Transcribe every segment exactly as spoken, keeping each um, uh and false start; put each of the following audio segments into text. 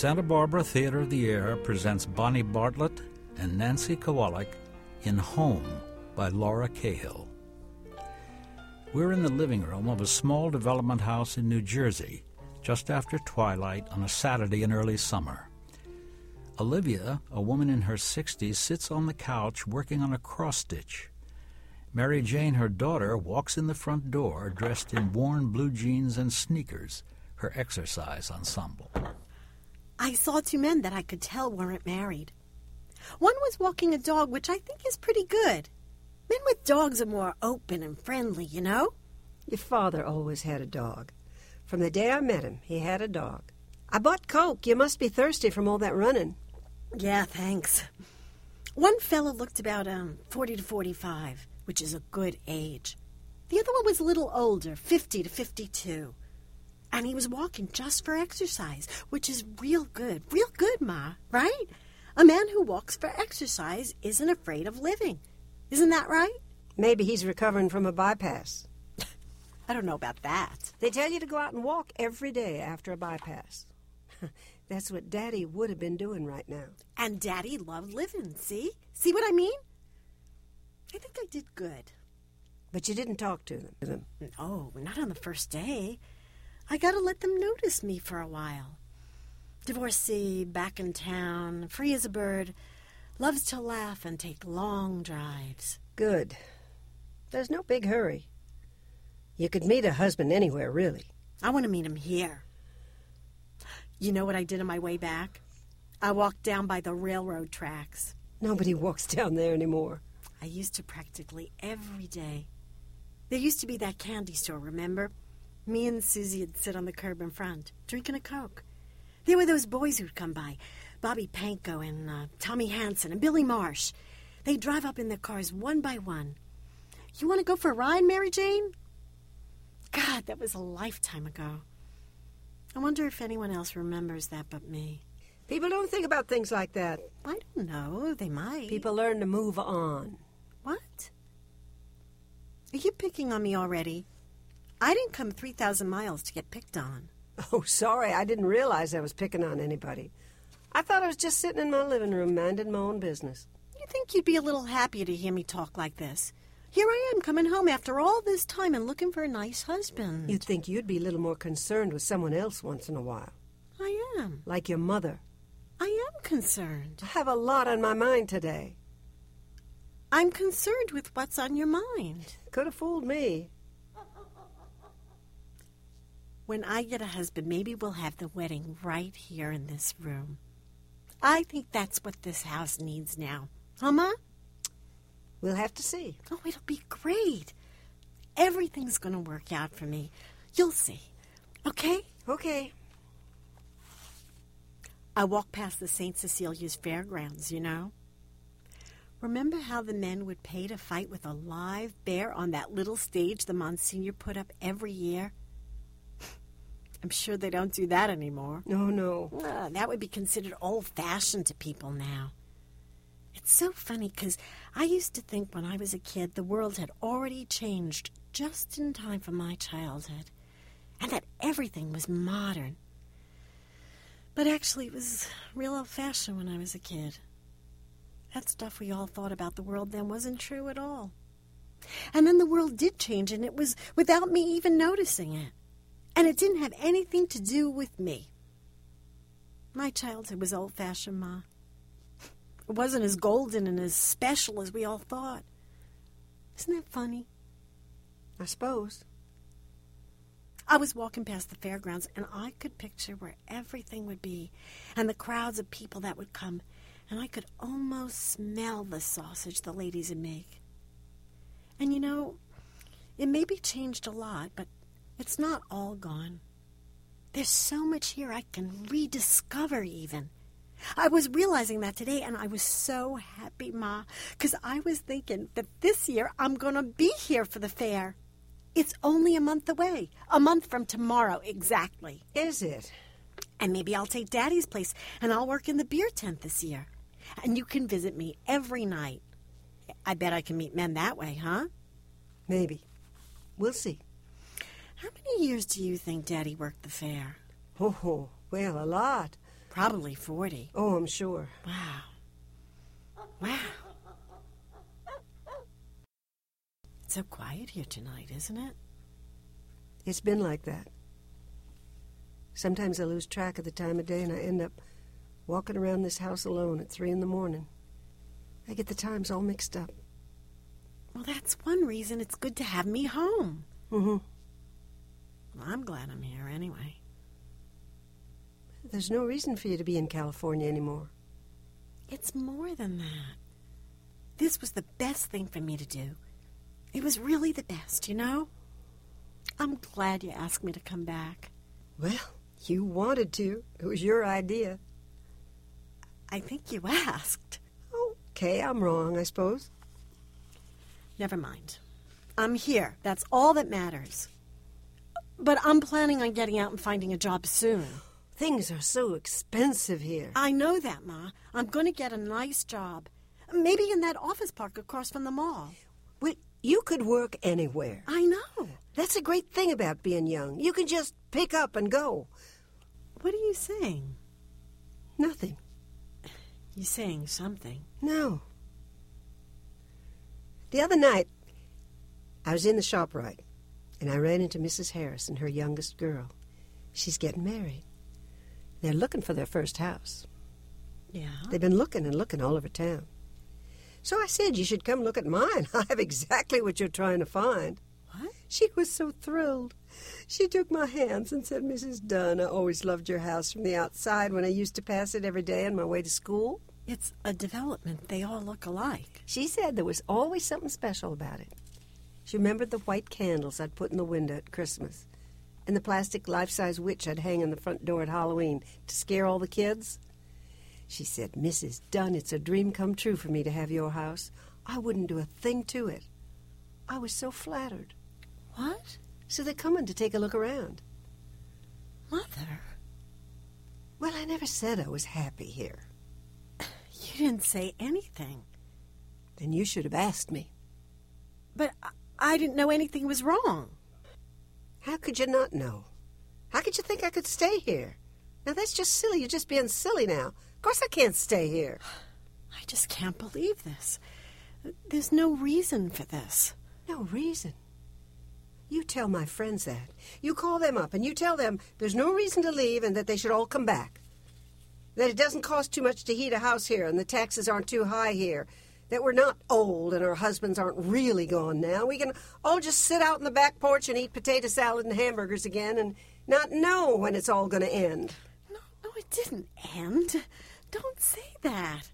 Santa Barbara Theater of the Air presents Bonnie Bartlett and Nancy Kowalik in Home by Laura Cahill. We're in the living room of a small development house in New Jersey, just after twilight on a Saturday in early summer. Olivia, a woman in her sixties, sits on the couch working on a cross-stitch. Mary Jane, her daughter, walks in the front door dressed in worn blue jeans and sneakers, her exercise ensemble. I saw two men that I could tell weren't married. One was walking a dog, which I think is pretty good. Men with dogs are more open and friendly, you know? Your father always had a dog. From the day I met him, he had a dog. I bought Coke. You must be thirsty from all that running. Yeah, thanks. One fellow looked about um forty to forty-five, which is a good age. The other one was a little older, fifty to fifty-two. And he was walking just for exercise, which is real good. Real good, Ma, right? A man who walks for exercise isn't afraid of living. Isn't that right? Maybe he's recovering from a bypass. I don't know about that. They tell you to go out and walk every day after a bypass. That's what Daddy would have been doing right now. And Daddy loved living, see? See what I mean? I think I did good. But you didn't talk to them. No, not on the first day. I gotta let them notice me for a while. Divorcee, back in town, free as a bird, loves to laugh and take long drives. Good. There's no big hurry. You could meet a husband anywhere, really. I want to meet him here. You know what I did on my way back? I walked down by the railroad tracks. Nobody walks down there anymore. I used to practically every day. There used to be that candy store, remember? Me and Susie would sit on the curb in front, drinking a Coke. There were those boys who'd come by, Bobby Panko and uh, Tommy Hansen and Billy Marsh. They'd drive up in their cars one by one. You want to go for a ride, Mary Jane? God, that was a lifetime ago. I wonder if anyone else remembers that but me. People don't think about things like that. I don't know. They might. People learn to move on. What? Are you picking on me already? I didn't come three thousand miles to get picked on. Oh, sorry. I didn't realize I was picking on anybody. I thought I was just sitting in my living room minding my own business. You think you'd be a little happier to hear me talk like this? Here I am coming home after all this time and looking for a nice husband. You'd think you'd be a little more concerned with someone else once in a while. I am. Like your mother. I am concerned. I have a lot on my mind today. I'm concerned with what's on your mind. Could have fooled me. When I get a husband, maybe we'll have the wedding right here in this room. I think that's what this house needs now. Huh, Ma? We'll have to see. Oh, it'll be great. Everything's going to work out for me. You'll see. Okay? Okay. I walked past the Saint Cecilia's fairgrounds, you know. Remember how the men would pay to fight with a live bear on that little stage the Monsignor put up every year? I'm sure they don't do that anymore. No, no. Uh, that would be considered old-fashioned to people now. It's so funny because I used to think when I was a kid the world had already changed just in time for my childhood and that everything was modern. But actually it was real old-fashioned when I was a kid. That stuff we all thought about the world then wasn't true at all. And then the world did change, and it was without me even noticing it. And it didn't have anything to do with me. My childhood was old-fashioned, Ma. It wasn't as golden and as special as we all thought. Isn't that funny? I suppose. I was walking past the fairgrounds, and I could picture where everything would be, and the crowds of people that would come, and I could almost smell the sausage the ladies would make. And you know, it maybe changed a lot, but it's not all gone. There's so much here I can rediscover even. I was realizing that today, and I was so happy, Ma, because I was thinking that this year I'm going to be here for the fair. It's only a month away, a month from tomorrow exactly. Is it? And maybe I'll take Daddy's place, and I'll work in the beer tent this year. And you can visit me every night. I bet I can meet men that way, huh? Maybe. We'll see. How many years do you think Daddy worked the fair? Oh, oh well, a lot. Probably forty. Oh, I'm sure. Wow. Wow. It's so quiet here tonight, isn't it? It's been like that. Sometimes I lose track of the time of day and I end up walking around this house alone at three in the morning. I get the times all mixed up. Well, that's one reason it's good to have me home. Mm-hmm. Well, I'm glad I'm here anyway. There's no reason for you to be in California anymore. It's more than that. This was the best thing for me to do. It was really the best, you know? I'm glad you asked me to come back. Well, you wanted to. It was your idea. I think you asked. Okay, I'm wrong, I suppose. Never mind. I'm here. That's all that matters. But I'm planning on getting out and finding a job soon. Things are so expensive here. I know that, Ma. I'm going to get a nice job. Maybe in that office park across from the mall. Well, you could work anywhere. I know. That's a great thing about being young. You can just pick up and go. What are you saying? Nothing. You're saying something. No. The other night, I was in the ShopRite, and I ran into Missus Harris and her youngest girl. She's getting married. They're looking for their first house. Yeah? They've been looking and looking all over town. So I said, you should come look at mine. I have exactly what you're trying to find. What? She was so thrilled. She took my hands and said, Missus Dunn, I always loved your house from the outside when I used to pass it every day on my way to school. It's a development. They all look alike. She said there was always something special about it. She remembered the white candles I'd put in the window at Christmas and the plastic life-size witch I'd hang on the front door at Halloween to scare all the kids. She said, Missus Dunn, it's a dream come true for me to have your house. I wouldn't do a thing to it. I was so flattered. What? So they're coming to take a look around. Mother. Well, I never said I was happy here. You didn't say anything. Then you should have asked me. But I, I didn't know anything was wrong. How could you not know? How could you think I could stay here? Now, that's just silly. You're just being silly now. Of course I can't stay here. I just can't believe this. There's no reason for this. No reason? You tell my friends that. You call them up and you tell them there's no reason to leave and that they should all come back. That it doesn't cost too much to heat a house here and the taxes aren't too high here. That we're not old and our husbands aren't really gone now. We can all just sit out on the back porch and eat potato salad and hamburgers again and not know when it's all going to end. No, no, it didn't end. Don't say that.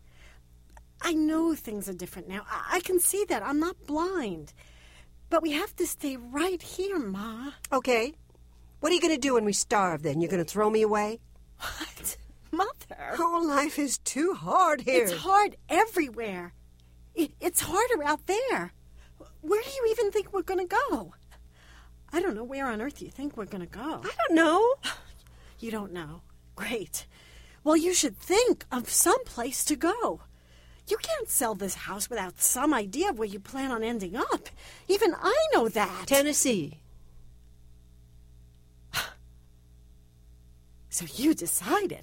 I know things are different now. I, I can see that. I'm not blind. But we have to stay right here, Ma. Okay. What are you going to do when we starve, then? You're going to throw me away? What? Mother. Oh, life is too hard here. It's hard everywhere. It, it's harder out there. Where do you even think we're going to go? I don't know where on earth you think we're going to go. I don't know. You don't know. Great. Well, you should think of some place to go. You can't sell this house without some idea of where you plan on ending up. Even I know that. Tennessee. So you decided.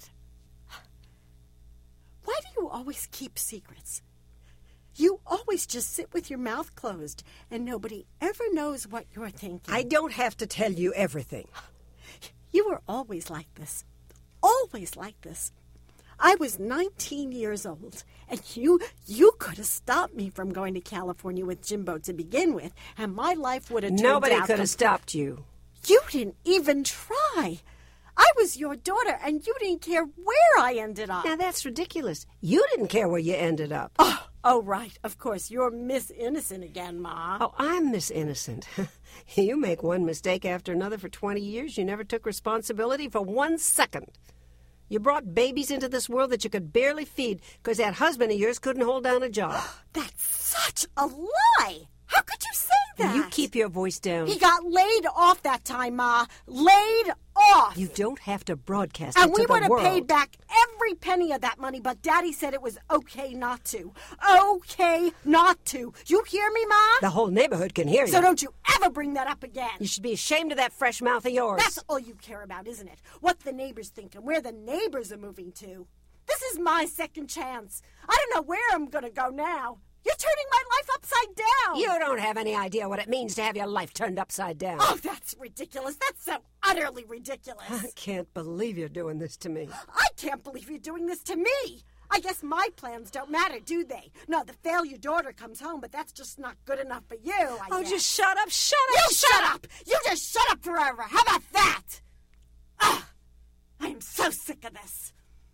Why do you always keep secrets? You always just sit with your mouth closed, and nobody ever knows what you're thinking. I don't have to tell you everything. You were always like this. Always like this. I was nineteen years old, and you you could have stopped me from going to California with Jimbo to begin with, and my life would have turned Nobody out... could have stopped you. You didn't even try. I was your daughter, and you didn't care where I ended up. Now, that's ridiculous. You didn't care where you ended up. Oh, oh right. Of course, you're Miss Innocent again, Ma. Oh, I'm Miss Innocent. You make one mistake after another for twenty years. You never took responsibility for one second. You brought babies into this world that you could barely feed because that husband of yours couldn't hold down a job. That's such a lie. How could you say that. You keep your voice down. He got laid off that time, Ma. Laid off. You don't have to broadcast and it to we the would have world. paid back every penny of that money, but Daddy said it was okay not to. Okay not to. You hear me, Ma? The whole neighborhood can hear you. So don't you ever bring that up again. You should be ashamed of that fresh mouth of yours. That's all you care about, isn't it? What the neighbors think and where the neighbors are moving to. This is my second chance. I don't know where I'm going to go now. You're turning my life upside down. You don't have any idea what it means to have your life turned upside down. Oh, that's ridiculous. That's so utterly ridiculous. I can't believe you're doing this to me. I can't believe you're doing this to me. I guess my plans don't matter, do they? No, the failure daughter comes home, but that's just not good enough for you, I Oh, guess. just shut up, shut You up, shut up! You just shut up forever! How about that? Ah, I am so sick of this.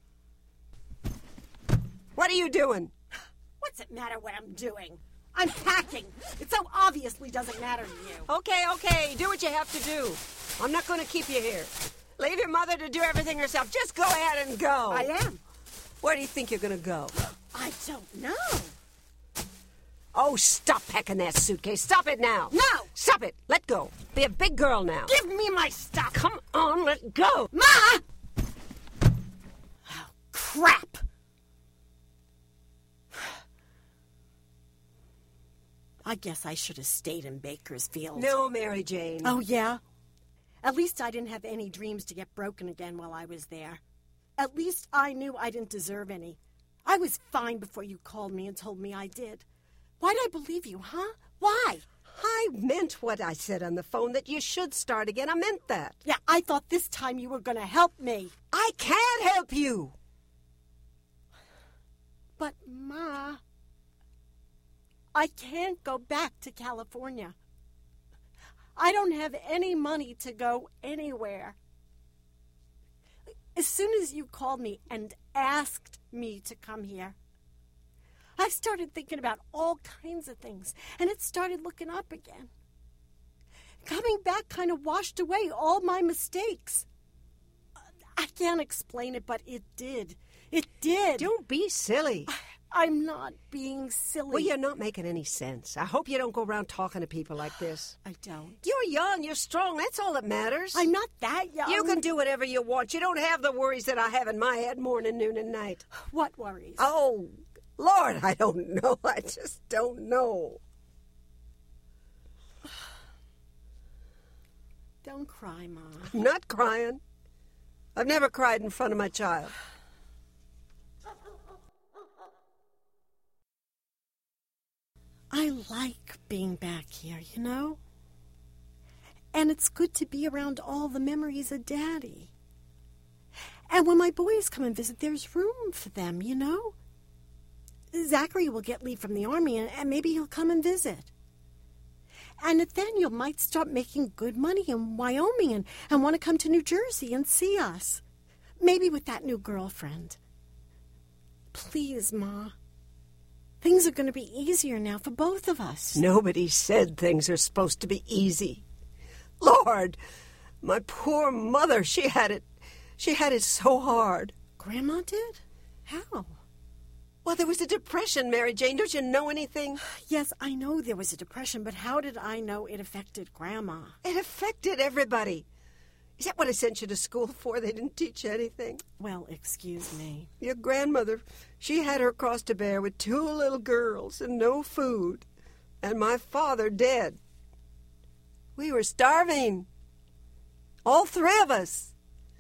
What are you doing? What's it matter what I'm doing? I'm packing. It so obviously doesn't matter to you. Okay, okay, do what you have to do. I'm not going to keep you here. Leave your mother to do everything herself. Just go ahead and go. I am. Where do you think you're going to go? I don't know. Oh, stop packing that suitcase. Stop it now. No. Stop it. Let go. Be a big girl now. Give me my stuff. Come on, let go. Ma! Oh, crap. I guess I should have stayed in Bakersfield. No, Mary Jane. Oh, yeah? At least I didn't have any dreams to get broken again while I was there. At least I knew I didn't deserve any. I was fine before you called me and told me I did. Why'd I believe you, huh? Why? I meant what I said on the phone, that you should start again. I meant that. Yeah, I thought this time you were going to help me. I can't help you. But, Ma, I can't go back to California. I don't have any money to go anywhere. As soon as you called me and asked me to come here, I started thinking about all kinds of things, and it started looking up again. Coming back kind of washed away all my mistakes. I can't explain it, but it did. It did. Don't be silly. I'm not being silly. Well, you're not making any sense. I hope you don't go around talking to people like this. I don't. You're young, you're strong, that's all that matters. I'm not that young. You can do whatever you want. You don't have the worries that I have in my head morning, noon, and night. What worries? Oh, Lord, I don't know. I just don't know. Don't cry, Ma. I'm not crying. I've never cried in front of my child. I like being back here, you know? And it's good to be around all the memories of Daddy. And when my boys come and visit, there's room for them, you know? Zachary will get leave from the army, and, and maybe he'll come and visit. And Nathaniel might start making good money in Wyoming and, and want to come to New Jersey and see us. Maybe with that new girlfriend. Please, Ma. Things are going to be easier now for both of us. Nobody said things are supposed to be easy. Lord, my poor mother, she had it, she had it so hard. Grandma did? How? Well, there was a depression, Mary Jane. Don't you know anything? Yes, I know there was a depression, but how did I know it affected Grandma? It affected everybody. Is that what I sent you to school for? They didn't teach you anything? Well, excuse me. Your grandmother, she had her cross to bear with two little girls and no food, and my father dead. We were starving, all three of us.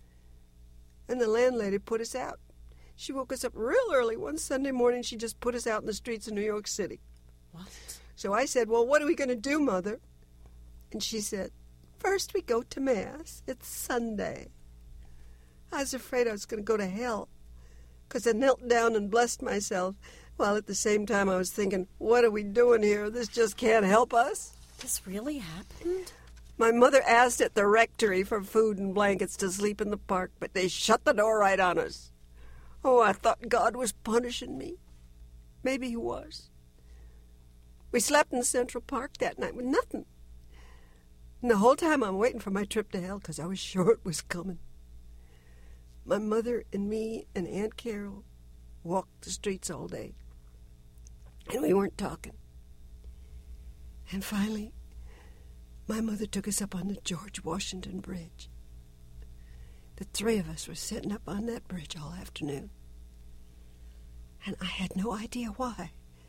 And the landlady put us out. She woke us up real early one Sunday morning. She just put us out in the streets of New York City. What? So I said, well, what are we going to do, Mother? And she said, first we go to Mass. It's Sunday. I was afraid I was going to go to hell because I knelt down and blessed myself, while at the same time I was thinking, what are we doing here? This just can't help us. This really happened? My mother asked at the rectory for food and blankets to sleep in the park, but they shut the door right on us. Oh, I thought God was punishing me. Maybe he was. We slept in Central Park that night with nothing. And the whole time I'm waiting for my trip to hell because I was sure it was coming. My mother and me and Aunt Carol walked the streets all day. And we weren't talking. And finally, my mother took us up on the George Washington Bridge. The three of us were sitting up on that bridge all afternoon. And I had no idea why.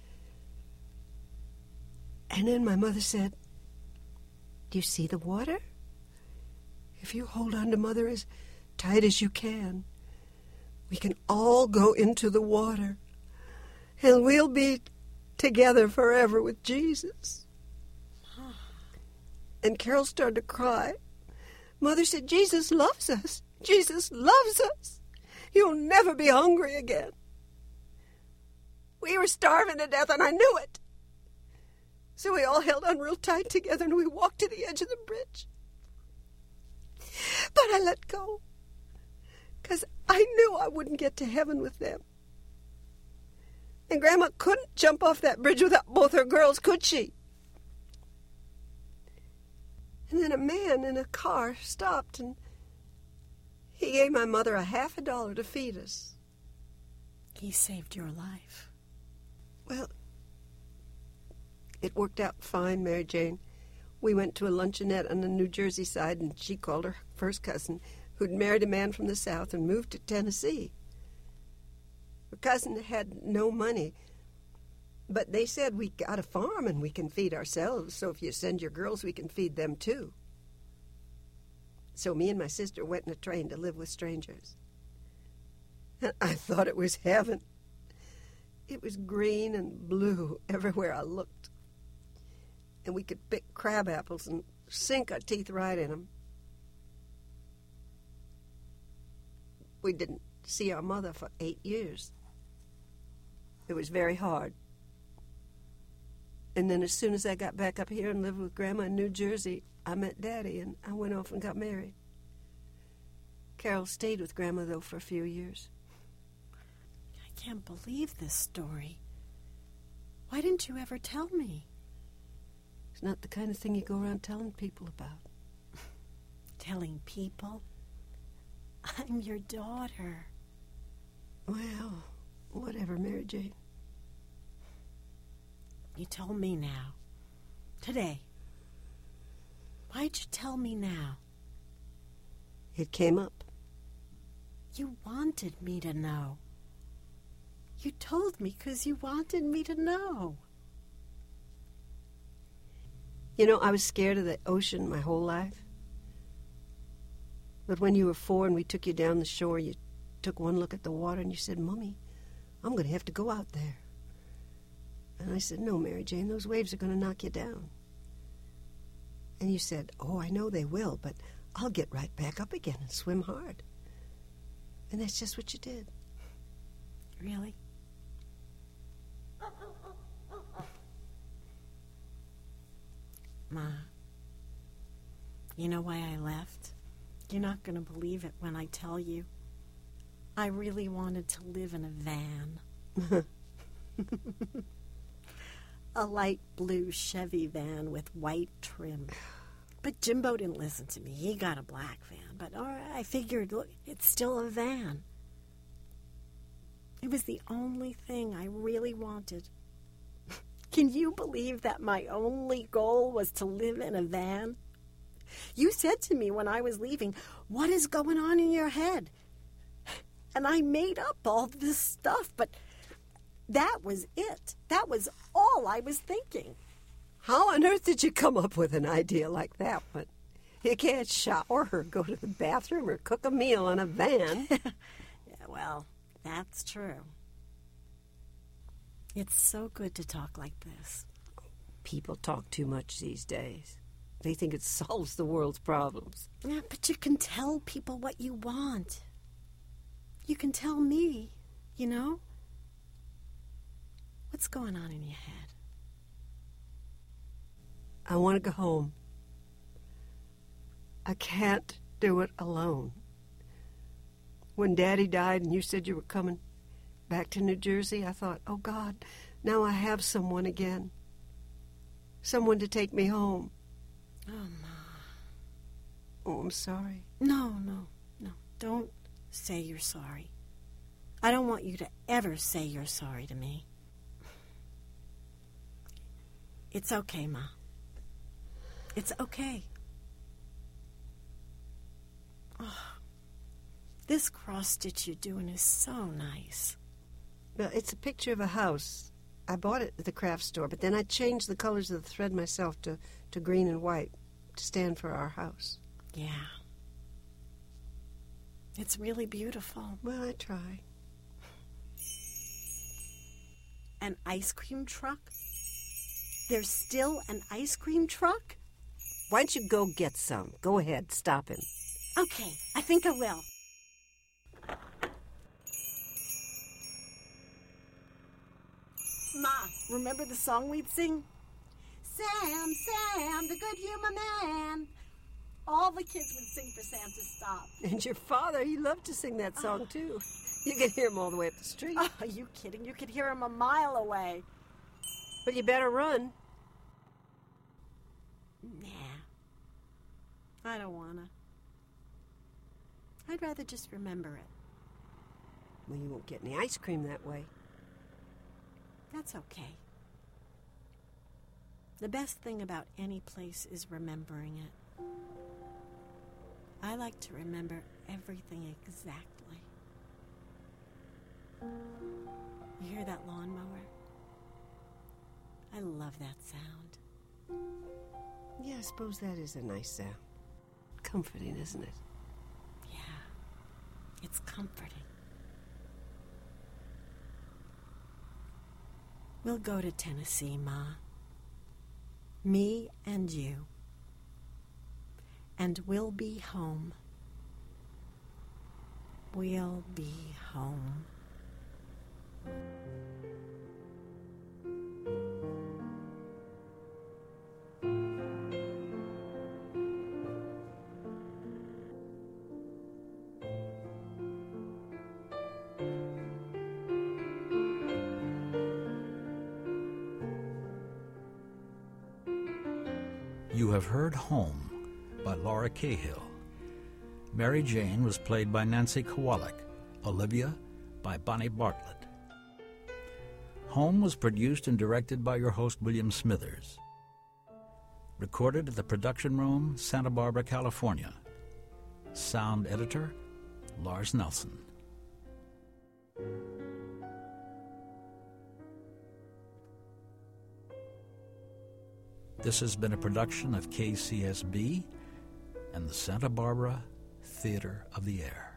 And then my mother said, "Do you see the water? If you hold on to Mother as tight as you can, we can all go into the water, and we'll be together forever with Jesus." And Carol started to cry. Mother said, "Jesus loves us. Jesus loves us. You'll never be hungry again." We were starving to death, and I knew it. So we all held on real tight together, and we walked to the edge of the bridge. But I let go, because I knew I wouldn't get to heaven with them. And Grandma couldn't jump off that bridge without both her girls, could she? And then a man in a car stopped, and he gave my mother a half a dollar to feed us. He saved your life. Well, it worked out fine, Mary Jane. We went to a luncheonette on the New Jersey side, and she called her first cousin, who'd married a man from the South and moved to Tennessee. Her cousin had no money, but they said, "We got a farm and we can feed ourselves, so if you send your girls, we can feed them too." So me and my sister went in a train to live with strangers. And I thought it was heaven. It was green and blue everywhere I looked. And we could pick crab apples and sink our teeth right in them. We didn't see our mother for eight years. It was very hard. And then as soon as I got back up here and lived with Grandma in New Jersey, I met Daddy, and I went off and got married. Carol stayed with Grandma, though, for a few years. I can't believe this story. Why didn't you ever tell me? It's not the kind of thing you go around telling people about. Telling people? I'm your daughter. Well, whatever, Mary Jane. You told me now. Today. Why'd you tell me now? It came up. You wanted me to know. You told me because you wanted me to know. You know, I was scared of the ocean my whole life. But when you were four and we took you down the shore, you took one look at the water and you said, "Mommy, I'm going to have to go out there." And I said, "No, Mary Jane, those waves are going to knock you down." And you said, "Oh, I know they will, but I'll get right back up again and swim hard." And that's just what you did. Really? Ma, you know why I left? You're not going to believe it when I tell you. I really wanted to live in a van. A light blue Chevy van with white trim. But Jimbo didn't listen to me. He got a black van. But all right, I figured, look, it's still a van. It was the only thing I really wanted. Can you believe that my only goal was to live in a van? You said to me when I was leaving, "What is going on in your head?" And I made up all this stuff, but that was it. That was all I was thinking. How on earth did you come up with an idea like that one? You can't shower or go to the bathroom or cook a meal in a van. Yeah, well, that's true. It's so good to talk like this. People talk too much these days. They think it solves the world's problems. Yeah, but you can tell people what you want. You can tell me, you know? What's going on in your head? I want to go home. I can't do it alone. When Daddy died and you said you were coming back to New Jersey, I thought, oh, God, now I have someone again. Someone to take me home. Oh, Ma. Oh, I'm sorry. No, no, no. Don't say you're sorry. I don't want you to ever say you're sorry to me. It's okay, Ma. It's okay. Oh, this cross-stitch you're doing is so nice. Well, it's a picture of a house. I bought it at the craft store, but then I changed the colors of the thread myself to, to green and white to stand for our house. Yeah. It's really beautiful. Well, I try. An ice cream truck? There's still an ice cream truck? Why don't you go get some? Go ahead, stop him. Okay, I think I will. Ma, remember the song we'd sing? Sam, Sam, the good humor man. All the kids would sing for Sam to stop. And your father, he loved to sing that song, oh. too. You could hear him all the way up the street. Oh, are you kidding? You could hear him a mile away. But you better run. Nah. I don't wanna. I'd rather just remember it. Well, you won't get any ice cream that way. That's okay. The best thing about any place is remembering it. I like to remember everything exactly. You hear that lawnmower? I love that sound. Yeah, I suppose that is a nice sound. Comforting, isn't it? Yeah, it's comforting. We'll go to Tennessee, Ma. Me and you. And we'll be home. We'll be home. You have heard Home by Laura Cahill. Mary Jane was played by Nancy Kowalik. Olivia by Bonnie Bartlett. Home was produced and directed by your host, William Smithers. Recorded at the Production Room, Santa Barbara, California. Sound editor, Lars Nelson. This has been a production of K C S B and the Santa Barbara Theater of the Air.